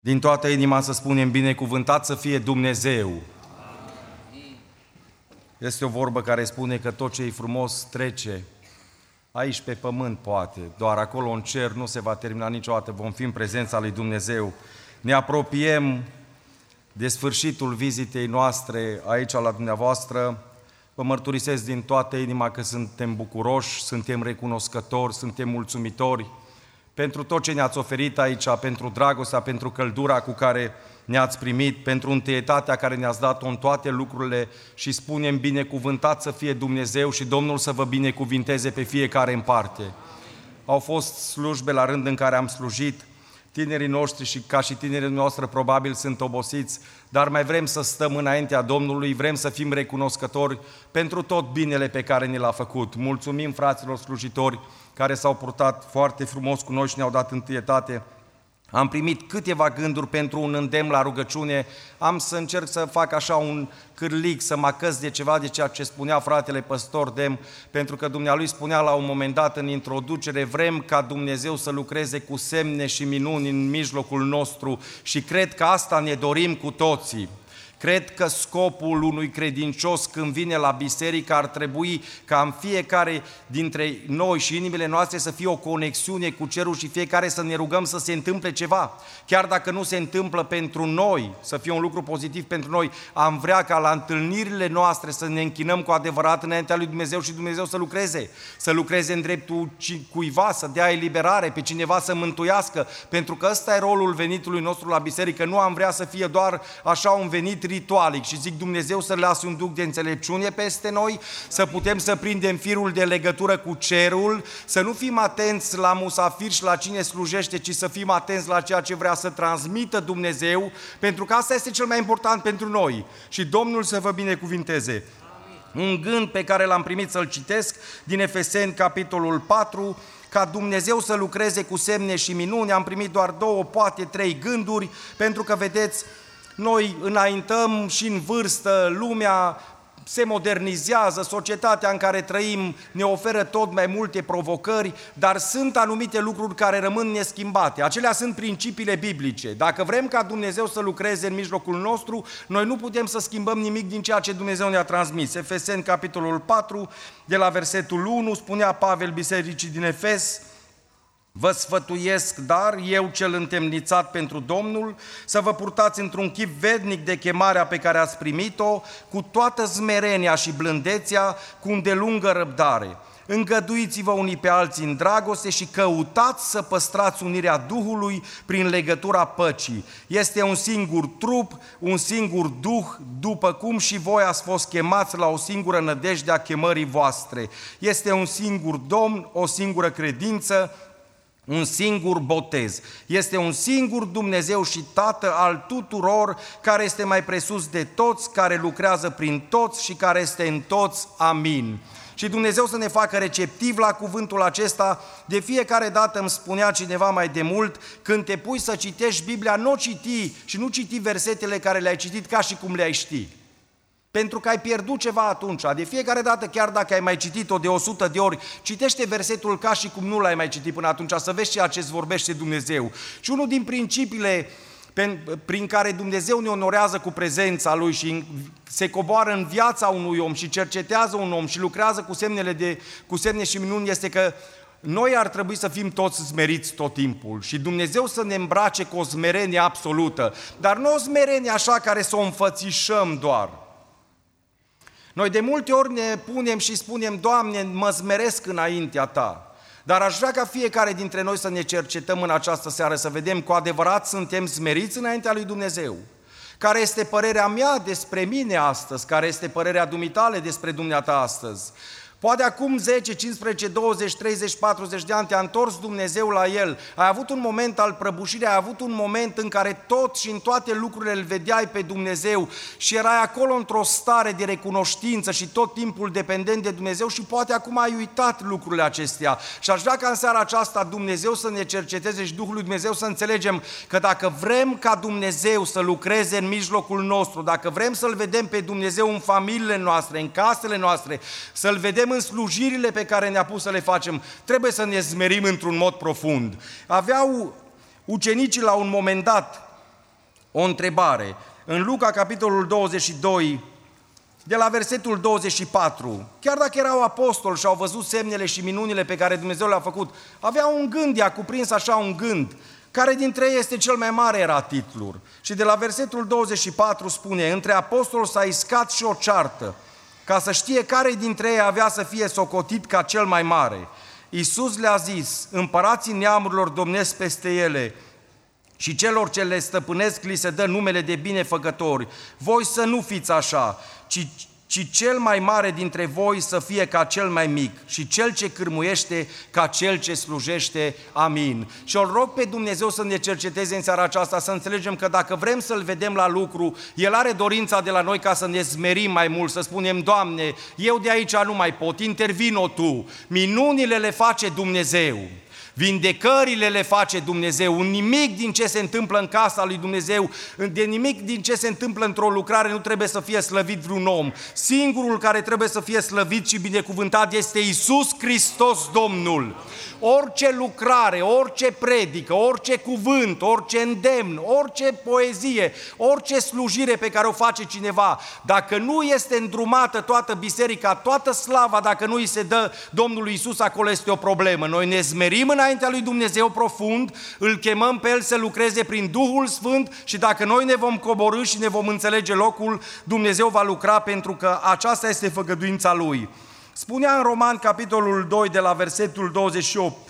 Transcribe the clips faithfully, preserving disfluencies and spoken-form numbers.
Din toată inima să spunem binecuvântat să fie Dumnezeu. Este o vorbă care spune că tot ce e frumos trece. Aici pe pământ poate, doar acolo în cer nu se va termina niciodată, vom fi în prezența lui Dumnezeu. Ne apropiem de sfârșitul vizitei noastre aici la dumneavoastră. Vă mărturisesc din toată inima că suntem bucuroși, suntem recunoscători, suntem mulțumitori pentru tot ce ne-ați oferit aici, pentru dragostea, pentru căldura cu care ne-ați primit, pentru întâietatea care ne-ați dat-o în toate lucrurile și spunem binecuvântat să fie Dumnezeu și Domnul să vă binecuvinteze pe fiecare în parte. Au fost slujbe la rând în care am slujit, tinerii noștri și ca și tinerii noastre probabil sunt obosiți, dar mai vrem să stăm înaintea Domnului, vrem să fim recunoscători pentru tot binele pe care ni l-a făcut. Mulțumim fraților slujitori care s-au purtat foarte frumos cu noi și ne-au dat întâietate. Am primit câteva gânduri pentru un îndemn la rugăciune. Am să încerc să fac așa un cârlic, să mă acăs de ceva de ceea ce spunea fratele păstor Dem, pentru că dumnealui spunea la un moment dat în introducere, vrem ca Dumnezeu să lucreze cu semne și minuni în mijlocul nostru și cred că asta ne dorim cu toții. Cred că scopul unui credincios când vine la biserică ar trebui ca în fiecare dintre noi și inimile noastre să fie o conexiune cu cerul și fiecare să ne rugăm să se întâmple ceva. Chiar dacă nu se întâmplă pentru noi, să fie un lucru pozitiv pentru noi, am vrea ca la întâlnirile noastre să ne închinăm cu adevărat înaintea lui Dumnezeu și Dumnezeu să lucreze. Să lucreze în dreptul cuiva, să dea eliberare, pe cineva să mântuiască, pentru că ăsta e rolul venitului nostru la biserică. Nu am vrea să fie doar așa un venit ritualic și zic Dumnezeu să lase un duc de înțelepciune peste noi, să putem să prindem firul de legătură cu cerul, să nu fim atenți la musafir și la cine slujește, ci să fim atenți la ceea ce vrea să transmită Dumnezeu, pentru că asta este cel mai important pentru noi. Și Domnul să vă binecuvinteze. Amin. Un gând pe care l-am primit să-l citesc din Efeseni, capitolul patru, ca Dumnezeu să lucreze cu semne și minuni. Am primit doar două, poate trei gânduri, pentru că, vedeți, noi înaintăm și în vârstă, lumea se modernizează, societatea în care trăim ne oferă tot mai multe provocări, dar sunt anumite lucruri care rămân neschimbate. Acelea sunt principiile biblice. Dacă vrem ca Dumnezeu să lucreze în mijlocul nostru, noi nu putem să schimbăm nimic din ceea ce Dumnezeu ne-a transmis. Efeseni, capitolul patru, de la versetul unu, spunea Pavel bisericii din Efes: vă sfătuiesc, dar eu cel întemnițat pentru Domnul, să vă purtați într-un chip vednic de chemarea pe care ați primit-o, cu toată smerenia și blândețea, cu îndelungă răbdare. Îngăduiți-vă unii pe alții în dragoste și căutați să păstrați unirea Duhului prin legătura păcii. Este un singur trup, un singur Duh, după cum și voi ați fost chemați la o singură nădejde a chemării voastre. Este un singur Domn, o singură credință, un singur botez. Este un singur Dumnezeu și Tată al tuturor, care este mai presus de toți, care lucrează prin toți și care este în toți. Amin. Și Dumnezeu să ne facă receptiv la cuvântul acesta. De fiecare dată îmi spunea cineva mai de mult, când te pui să citești Biblia, nu citi și nu citi versetele care le-ai citit ca și cum le-ai ști. Pentru că ai pierdut ceva atunci. De fiecare dată, chiar dacă ai mai citit-o de o sută de ori, citește versetul ca și cum nu l-ai mai citit până atunci, să vezi ceea ce îți vorbește Dumnezeu. Și unul din principiile prin care Dumnezeu ne onorează cu prezența Lui și se coboară în viața unui om și cercetează un om și lucrează cu semnele, de, cu semne și minuni este că noi ar trebui să fim toți smeriți tot timpul și Dumnezeu să ne îmbrace cu o smerenie absolută, dar nu o smerenie așa care să o înfățișăm doar. Noi de multe ori ne punem și spunem, Doamne, mă smeresc înaintea Ta. Dar aș vrea ca fiecare dintre noi să ne cercetăm în această seară, să vedem cu adevărat suntem smeriți înaintea lui Dumnezeu. Care este părerea mea despre mine astăzi? Care este părerea dumitale despre dumneata astăzi? Poate acum zece, cincisprezece, douăzeci, treizeci, patruzeci de ani te-a întors Dumnezeu la El, ai avut un moment al prăbușirii, ai avut un moment în care tot și în toate lucrurile îl vedeai pe Dumnezeu și erai acolo într-o stare de recunoștință și tot timpul dependent de Dumnezeu și poate acum ai uitat lucrurile acestea. Și aș vrea ca în seara aceasta Dumnezeu să ne cerceteze și Duhul lui Dumnezeu să înțelegem că dacă vrem ca Dumnezeu să lucreze în mijlocul nostru, dacă vrem să-L vedem pe Dumnezeu în familiile noastre, în casele noastre, să-L vedem în slujirile pe care ne-a pus să le facem, trebuie să ne smerim într-un mod profund. Aveau ucenicii la un moment dat o întrebare. În Luca, capitolul douăzeci și doi, de la versetul douăzeci și patru, chiar dacă erau apostoli și au văzut semnele și minunile pe care Dumnezeu le-a făcut, aveau un gând, i-a cuprins așa un gând, care dintre ei este cel mai mare, era titlul. Și de la versetul douăzeci și patru spune, între apostoli s-a iscat și o ceartă, ca să știe care dintre ei avea să fie socotit ca cel mai mare. Iisus le-a zis, împărații neamurilor domnesc peste ele și celor ce le stăpânesc li se dă numele de binefăcători. Voi să nu fiți așa, ci, ci cel mai mare dintre voi să fie ca cel mai mic și cel ce cârmuiește ca cel ce slujește. Amin. Și îl rog pe Dumnezeu să ne cerceteze în seara aceasta, să înțelegem că dacă vrem să-L vedem la lucru, El are dorința de la noi ca să ne smerim mai mult, să spunem, Doamne, eu de aici nu mai pot, intervino Tu, minunile le face Dumnezeu. Vindecările le face Dumnezeu, nimic din ce se întâmplă în casa lui Dumnezeu, de nimic din ce se întâmplă într-o lucrare nu trebuie să fie slăvit vreun om. Singurul care trebuie să fie slăvit și binecuvântat este Iisus Hristos Domnul. Orice lucrare, orice predică, orice cuvânt, orice îndemn, orice poezie, orice slujire pe care o face cineva, dacă nu este îndrumată toată biserica, toată slava, dacă nu îi se dă Domnului Iisus, acolo este o problemă. Noi ne smerim înaintea lui Dumnezeu profund, îl chemăm pe El să lucreze prin Duhul Sfânt și dacă noi ne vom coborî și ne vom înțelege locul, Dumnezeu va lucra, pentru că aceasta este făgăduința Lui. Spunea în Roman, capitolul doi, de la versetul douăzeci și opt,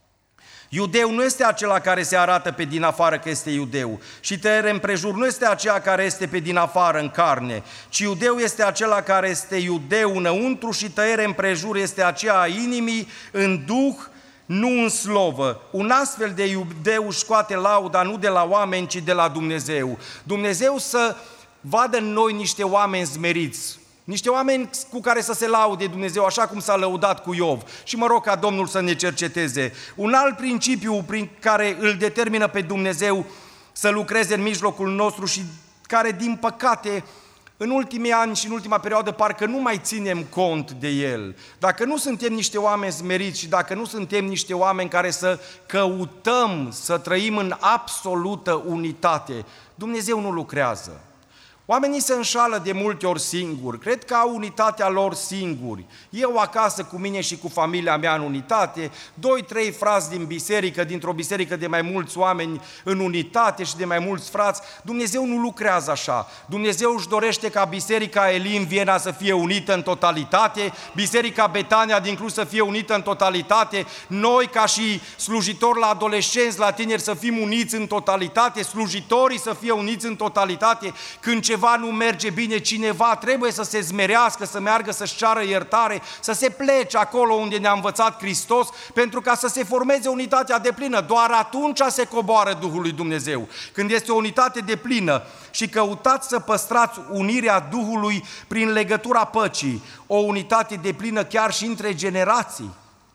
iudeu nu este acela care se arată pe din afară că este iudeu și tăiere împrejur nu este aceea care este pe din afară în carne, ci iudeu este acela care este iudeu înăuntru și tăiere împrejur este aceea a inimii în duh, nu în slovă. Un astfel de iudeu își scoate lauda nu de la oameni, ci de la Dumnezeu. Dumnezeu să vadă în noi niște oameni smeriți, niște oameni cu care să se laude Dumnezeu, așa cum s-a lăudat cu Iov. Și mă rog ca Domnul să ne cerceteze. Un alt principiu prin care îl determină pe Dumnezeu să lucreze în mijlocul nostru și care, din păcate, în ultimii ani și în ultima perioadă parcă nu mai ținem cont de el. Dacă nu suntem niște oameni smeriți și dacă nu suntem niște oameni care să căutăm să trăim în absolută unitate, Dumnezeu nu lucrează. Oamenii se înșală de multe ori singuri, cred că au unitatea lor singuri. Eu acasă cu mine și cu familia mea în unitate, doi, trei frați din biserică, dintr-o biserică de mai mulți oameni în unitate și de mai mulți frați. Dumnezeu nu lucrează așa. Dumnezeu își dorește ca biserica Elim Viena să fie unită în totalitate, biserica Betania din Cluj să fie unită în totalitate, noi ca și slujitori la adolescenți, la tineri să fim uniți în totalitate, slujitorii să fie uniți în totalitate. Când ceva nu merge bine, cineva trebuie să se zmerească, să meargă să-și ceară iertare, să se plece acolo unde ne-a învățat Hristos, pentru ca să se formeze unitatea deplină. Doar atunci se coboară Duhul lui Dumnezeu, când este o unitate deplină. Și căutați să păstrați unirea Duhului prin legătura păcii, o unitate deplină chiar și între generații.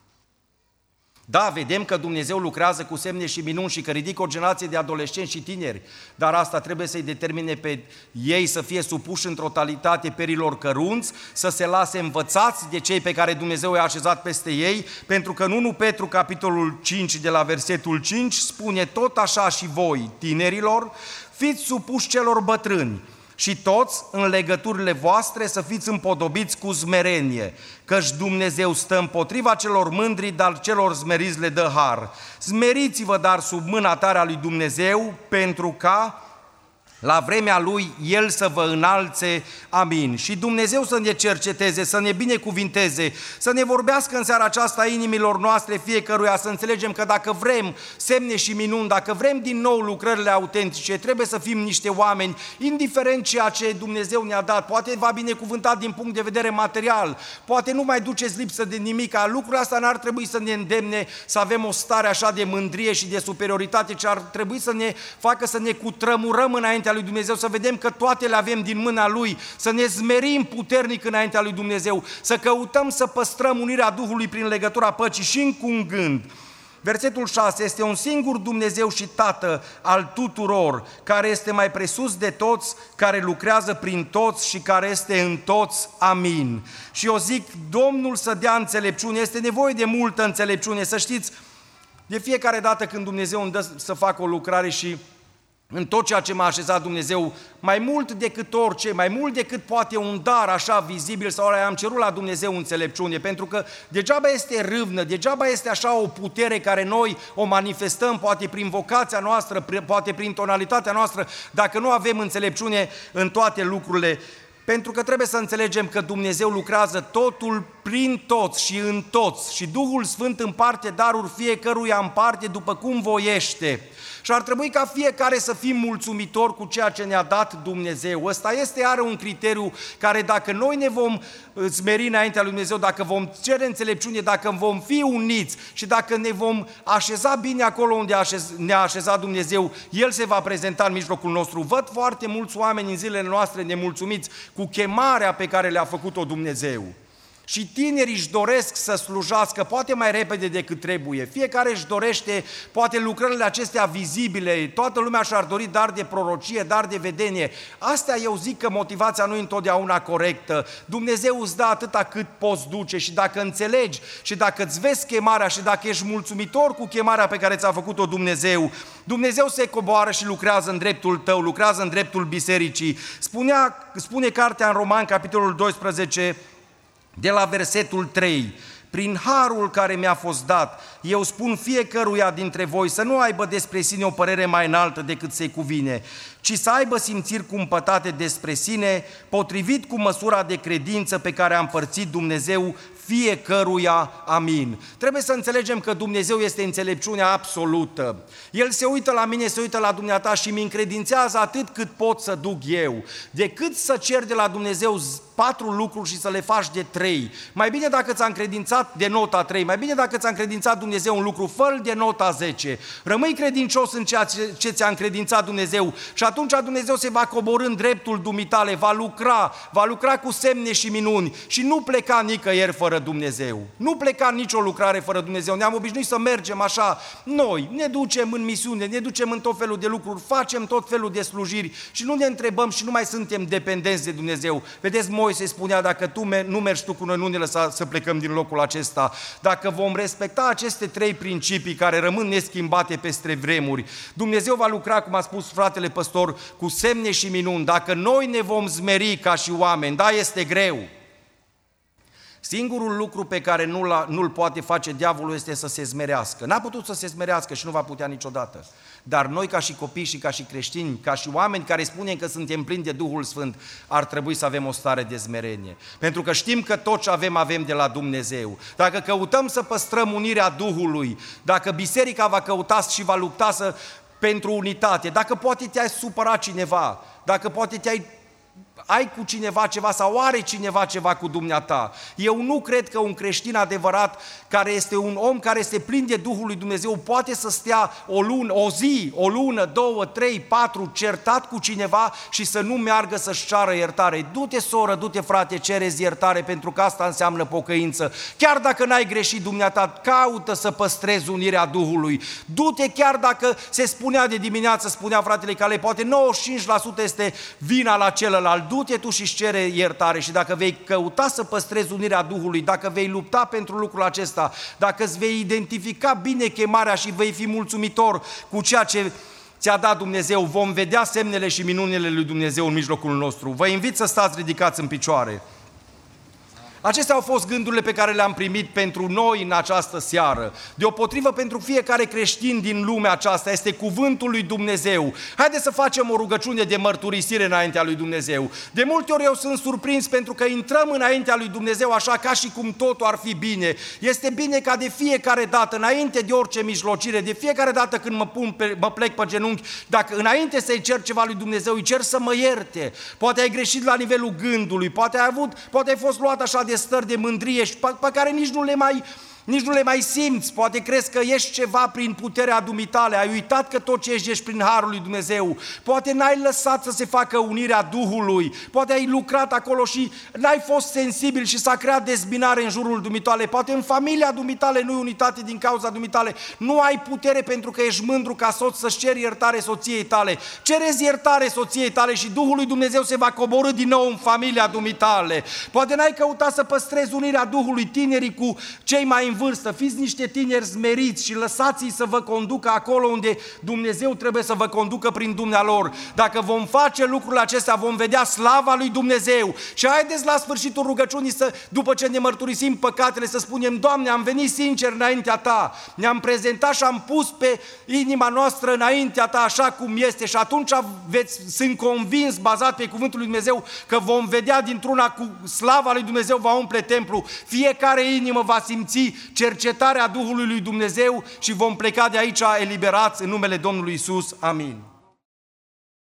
Da, vedem că Dumnezeu lucrează cu semne și minuni și că ridică o generație de adolescenți și tineri, dar asta trebuie să-i determine pe ei să fie supuși în totalitate perilor cărunți, să se lase învățați de cei pe care Dumnezeu i-a așezat peste ei, pentru că în întâi Petru, capitolul cinci, de la versetul cinci, spune tot așa și voi, tinerilor, fiți supuși celor bătrâni, și toți, în legăturile voastre, să fiți împodobiți cu smerenie, căci Dumnezeu stă împotriva celor mândri, dar celor smeriți le dă har. Smeriți-vă, dar sub mâna tare a lui Dumnezeu, pentru ca la vremea Lui El să vă înalțe. Amin. Și Dumnezeu să ne cerceteze, să ne binecuvinteze, să ne vorbească în seara aceasta inimilor noastre fiecăruia, să înțelegem că dacă vrem semne și minuni, dacă vrem din nou lucrările autentice, trebuie să fim niște oameni, indiferent ceea ce Dumnezeu ne-a dat. Poate va binecuvânta din punct de vedere material, poate nu mai duceți lipsă de nimic. Lucrul ăsta n-ar trebui să ne îndemne să avem o stare așa de mândrie și de superioritate, ci ar trebui să ne facă să ne cutrămurăm înainte lui Dumnezeu, să vedem că toate le avem din mâna Lui, să ne zmerim puternic înaintea lui Dumnezeu, să căutăm să păstrăm unirea Duhului prin legătura păcii și încă un gând. Versetul șase, este un singur Dumnezeu și Tată al tuturor, care este mai presus de toți, care lucrează prin toți și care este în toți. Amin. Și eu zic, Domnul să dea înțelepciune, este nevoie de multă înțelepciune, să știți, de fiecare dată când Dumnezeu îmi dă să fac o lucrare și în tot ceea ce m-a așezat Dumnezeu, mai mult decât orice, mai mult decât poate un dar așa vizibil sau am cerut la Dumnezeu înțelepciune, pentru că degeaba este râvnă, degeaba este așa o putere care noi o manifestăm, poate prin vocația noastră, poate prin tonalitatea noastră, dacă nu avem înțelepciune în toate lucrurile. Pentru că trebuie să înțelegem că Dumnezeu lucrează totul prin toți și în toți și Duhul Sfânt împarte daruri fiecăruia în parte după cum voiește. Și ar trebui ca fiecare să fim mulțumitori cu ceea ce ne-a dat Dumnezeu. Ăsta este are un criteriu care dacă noi ne vom smeri înaintea lui Dumnezeu, dacă vom cere înțelepciune, dacă vom fi uniți și dacă ne vom așeza bine acolo unde ne-a așezat Dumnezeu, El se va prezenta în mijlocul nostru. Văd foarte mulți oameni în zilele noastre nemulțumiți cu chemarea pe care le-a făcut-o Dumnezeu. Și tinerii își doresc să slujească poate mai repede decât trebuie. Fiecare își dorește poate lucrările acestea vizibile, toată lumea și-ar dori dar de prorocie, dar de vedenie. Astea eu zic că motivația nu e întotdeauna corectă. Dumnezeu îți dă atâta cât poți duce și dacă înțelegi și dacă îți vezi chemarea și dacă ești mulțumitor cu chemarea pe care ți-a făcut-o Dumnezeu, Dumnezeu se coboară și lucrează în dreptul tău, lucrează în dreptul bisericii. Spunea, spune cartea în Romani, capitolul doisprezece, de la versetul trei, prin harul care mi-a fost dat, eu spun fiecăruia dintre voi să nu aibă despre sine o părere mai înaltă decât se cuvine, ci să aibă simțiri cumpătate despre sine, potrivit cu măsura de credință pe care a împărțit Dumnezeu fiecăruia, amin. Trebuie să înțelegem că Dumnezeu este înțelepciunea absolută. El se uită la mine, se uită la dumneata și mi încredințează atât cât pot să duc eu. Decât să cer de la Dumnezeu patru lucruri și să le faci de trei. Mai bine dacă ți-a încredințat de nota trei, mai bine dacă ți-a încredințat Dumnezeu un lucru, fă-l de nota zece. Rămâi credincios în ceea ce ți-a încredințat Dumnezeu și atunci Dumnezeu se va coborî în dreptul dumitale, va lucra, va lucra cu semne și minuni și nu pleca nicăieri fără Dumnezeu. Nu pleca nicio lucrare fără Dumnezeu. Ne-am obișnuit să mergem așa. Noi ne ducem în misiune, ne ducem în tot felul de lucruri, facem tot felul de slujiri și nu ne întrebăm și nu mai suntem dependenți de Dumnezeu. Vedeți, Moise spunea, dacă tu nu mergi tu cu noi, nu ne lăsa să plecăm din locul acesta. Dacă vom respecta aceste trei principii care rămân neschimbate peste vremuri, Dumnezeu va lucra, cum a spus fratele păstor, cu semne și minuni. Dacă noi ne vom smeri ca și oameni, da, este greu. Singurul lucru pe care nu-l, nu-l poate face diavolul este să se smerească. N-a putut să se smerească și nu va putea niciodată. Dar noi ca și copii și ca și creștini, ca și oameni care spunem că suntem plini de Duhul Sfânt, ar trebui să avem o stare de smerenie. Pentru că știm că tot ce avem, avem de la Dumnezeu. Dacă căutăm să păstrăm unirea Duhului, dacă biserica va căuta și va lupta să, pentru unitate, dacă poate te-ai supărat cineva, dacă poate te-ai ai cu cineva ceva sau are cineva ceva cu dumneata. Eu nu cred că un creștin adevărat, care este un om care este plin de Duhul lui Dumnezeu, poate să stea o lună, o zi, o lună, două, trei, patru, certat cu cineva și să nu meargă să-și ceară iertare. Du-te, soră, du-te, frate, cereți iertare, pentru că asta înseamnă pocăință. Chiar dacă n-ai greșit dumneata, caută să păstrezi unirea Duhului. Du-te, chiar dacă se spunea de dimineață, spunea fratele Cale, poate nouăzeci și cinci la sută este vina la celălalt. Du-te tu și-ți cere iertare și dacă vei căuta să păstrezi unirea Duhului, dacă vei lupta pentru lucrul acesta, dacă îți vei identifica bine chemarea și vei fi mulțumitor cu ceea ce ți-a dat Dumnezeu, vom vedea semnele și minunile lui Dumnezeu în mijlocul nostru. Vă invit să stați ridicați în picioare. Acestea au fost gândurile pe care le-am primit pentru noi în această seară. Deopotrivă, pentru fiecare creștin din lumea aceasta este cuvântul lui Dumnezeu. Haideți să facem o rugăciune de mărturisire înaintea lui Dumnezeu. De multe ori eu sunt surprins pentru că intrăm înaintea lui Dumnezeu așa ca și cum totul ar fi bine. Este bine ca de fiecare dată, înainte de orice mijlocire, de fiecare dată când mă, pun pe, mă plec pe genunchi, dacă înainte să-i cer ceva lui Dumnezeu, îi cer să mă ierte. Poate ai greșit la nivelul gândului, poate ai avut, poate ai fost luat așa de stări de mândrie și pe, pe care nici nu le mai nici nu le mai simți, poate crezi că ești ceva prin puterea dumitale, ai uitat că tot ce ești, ești prin harul lui Dumnezeu, poate n-ai lăsat să se facă unirea Duhului, poate ai lucrat acolo și n-ai fost sensibil și s-a creat dezbinare în jurul dumitale, poate în familia dumitale nu-i unitate din cauza dumitale, nu ai putere pentru că ești mândru ca soț să-și ceri iertare soției tale, cereți iertare soției tale și Duhul lui Dumnezeu se va coborî din nou în familia dumitale, poate n-ai căutat să păstrezi unirea Duhului, tinerii cu cei mai în vârstă, fiți niște tineri smeriți și lăsați-i să vă conducă acolo unde Dumnezeu trebuie să vă conducă prin dumnealor. Dacă vom face lucrurile acestea, vom vedea slava lui Dumnezeu. Și haideți la sfârșitul rugăciunii, să, după ce ne mărturisim păcatele, să spunem: Doamne, am venit sincer înaintea Ta, ne-am prezentat și am pus pe inima noastră înaintea Ta așa cum este, și atunci veți, sunt convins, bazat pe cuvântul lui Dumnezeu, că vom vedea dintr-una cu slava lui Dumnezeu va umple templu. Fiecare inimă va simți cercetarea Duhului lui Dumnezeu și vom pleca de aici eliberați în numele Domnului Iisus. Amin.